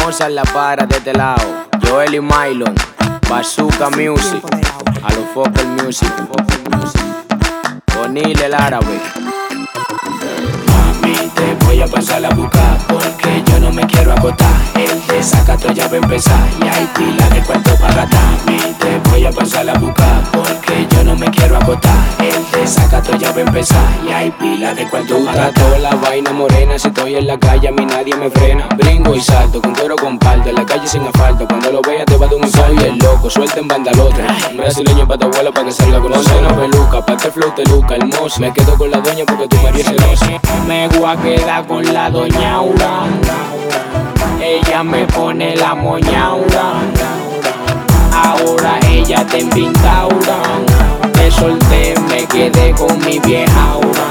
Mozart la para de este lado. Joel y Mylon, Bazooka Music, a los Focal Music, O'Neal el árabe. Mami, te voy a pasar a buscar porque yo no me quiero acotar. El desacato ya va a empezar y hay pila de cuarto para gastar. Mami, te voy a pasar a buscar porque yo no me quiero acotar. El desacato ya va a empezar y hay pila de cuarto para gastar. Toda la vaina morena, si estoy en la calle a mí nadie me frena. Brinco y salto, con cuero comparto, en la calle sin asfalto. Cuando lo veas te va a dar un soy el loco, suelta en banda lotra. Brasileño pa' tu abuela pa' que salga con nosotros. Una peluca, pa' este flow te luca, hermoso. Me quedo con la doña porque tu marido es celoso. Me voy a quedar con la doña Aura. Ella me pone la moñaura. Ahora ella te pintaura. Me solté, me quedé con mi vieja Aura.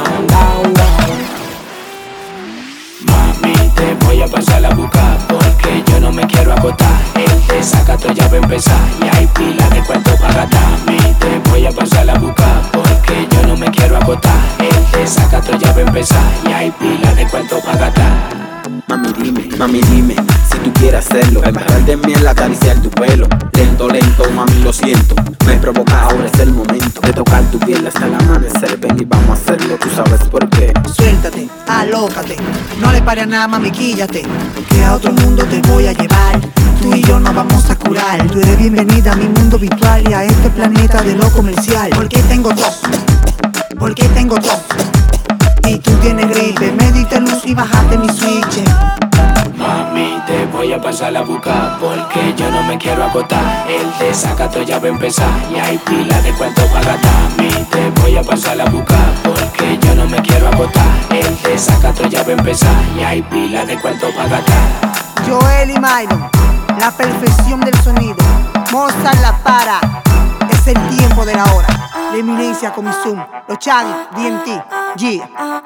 Mami, te voy a pasar a buscar porque yo no me quiero acotar. El desacato ya va a empezar y hay pila de cuarto para gastar. Mami, te voy a pasar a buscar porque yo no me quiero acotar. El desacato ya va a empezar y hay pila de cuarto para gastar. Mami dime, si tú quieres hacerlo, embarrar de miel, acariciar tu pelo. Lento, lento, mami lo siento. Me provoca, ahora es el momento de tocar tu piel hasta el amanecer. Ven y vamos a hacerlo, tú sabes por qué. Suéltate, alócate, no le pares a nada, mami, quíllate, que a otro mundo te voy a llevar. Tú y yo nos vamos a curar. Tú eres bienvenida a mi mundo virtual y a este planeta de lo comercial. Porque tengo todo, porque tengo todo. Y tú tienes gripe, me diste luz y bajaste mi switch. Mami, te voy a pasar a buscar porque yo no me quiero acotar. El desacato ya va a empezar y hay pila de cuarto para gastar. Mami, te voy a pasar a buscar porque yo no me quiero acotar. El desacato ya va a empezar y hay pila de cuarto para gastar. Joel y Mylon, la perfección del sonido. Mozart la para, es el tiempo de la hora. La eminencia con mi Zoom, los Chaggy, DMT, G.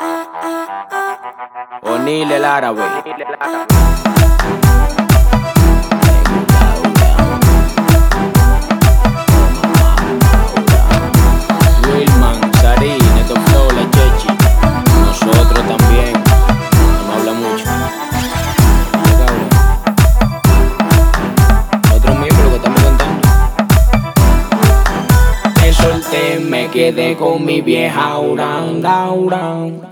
O'Neal el árabe. Wilman, Sarin, Neto Flow, la Chechi. Nosotros también. No habla mucho. Otro miembro que estamos cantando. Me solté, me quedé con mi vieja Aura.